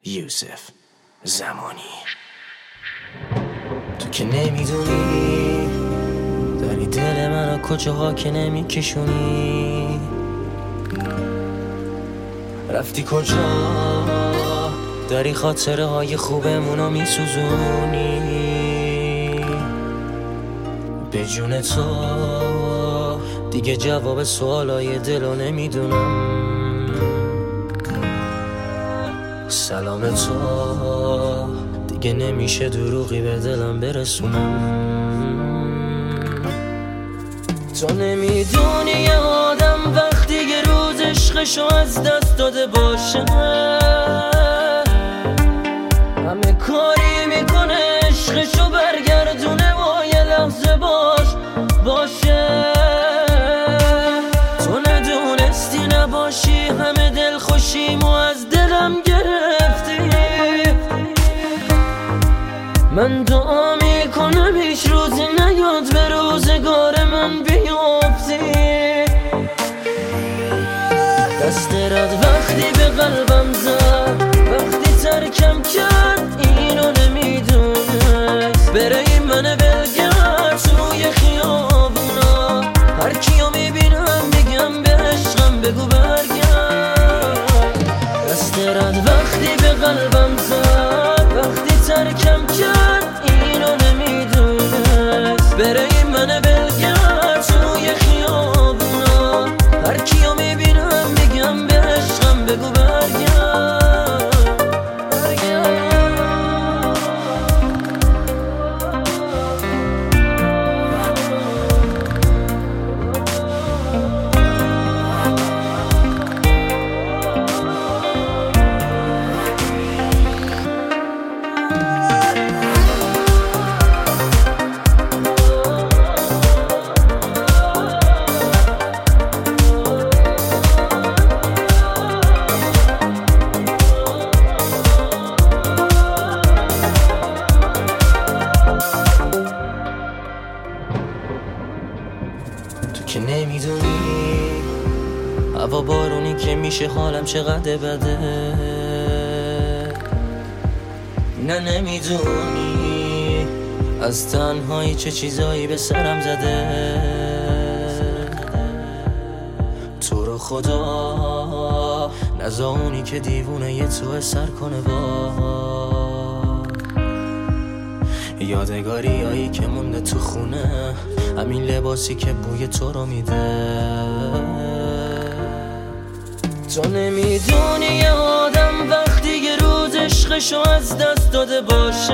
یوسف زمانی. تو که نمیدونی داری دل منو کجاها که نمیکشونی، رفتی کجا داری خاطره های خوبمونو میسوزونی. به جون تو دیگه جواب سوالای دلو نمیدونم. سلام تو دیگه نمیشه دروغی به دلم برسونم. تو نمیدونی یه آدم وقتی یه روز عشقشو از دست داده باشه همه کاری میکنه عشقشو برگردونه و یه لحظه باشه. تو ندونستی نباشی همه دل خوشیمو از دلم گرفتی. من دعا میکنم هیچ روزی نیاد به روزگار من بیافتی. دستت وقتی به قلبم زد وقتی ترکم کرد اینو نمیدونست. بره این منو بلگرد توی خیابونا هر کیو میبینم میگم به عشقم بگو برگرد. دستت وقتی به قلبم زد وقتی ترکم کرد اینو نمیدونست. بره این منو بلگرد توی خیابونا هر کیو میبینم میگم به عشقم بگو برگرد. که نمیدونی هوا بارونی که میشه حالم چقدر بده. نه نمیدونی از تنهایی چه چیزایی به سرم زده. تو رو خدا نزا اونی که دیوونه یه تو سر کنه با یادگاری هایی که مونده تو خونه، همین لباسی که بوی تو رو میده. تو نمیدونی یه آدم وقتی یه روز عشقشو از دست داده باشه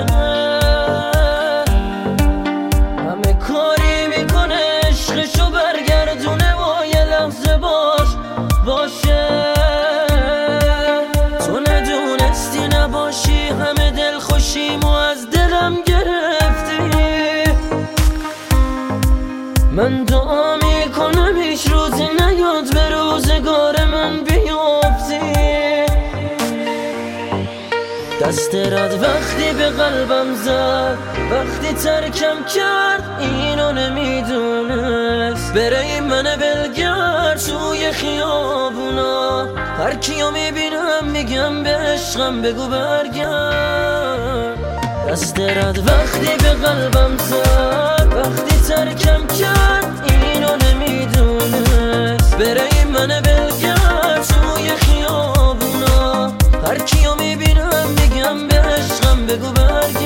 همه کاری میکنه عشقشو برگردونه و یه لحظه باشه. تو ندونستی نباشی همه دل خوشیمو از دلم گرفتی. من دعا میکنم هیچ روزی نیاد به روزگار من بیافتی. دستت وقتی به قلبم زد وقتی ترکم کرد اینو نمیدونست. بره این منو بلگرد توی خیابونا هر کیو میبینم میگم به عشقم بگو برگرد. دستت وقتی به قلبم زد وقتی ترکم کرد اینو نمیدونست. بره این منو بلگرد توی خیابونا هر کیو میبینم میگم به عشقم بگو برگرد.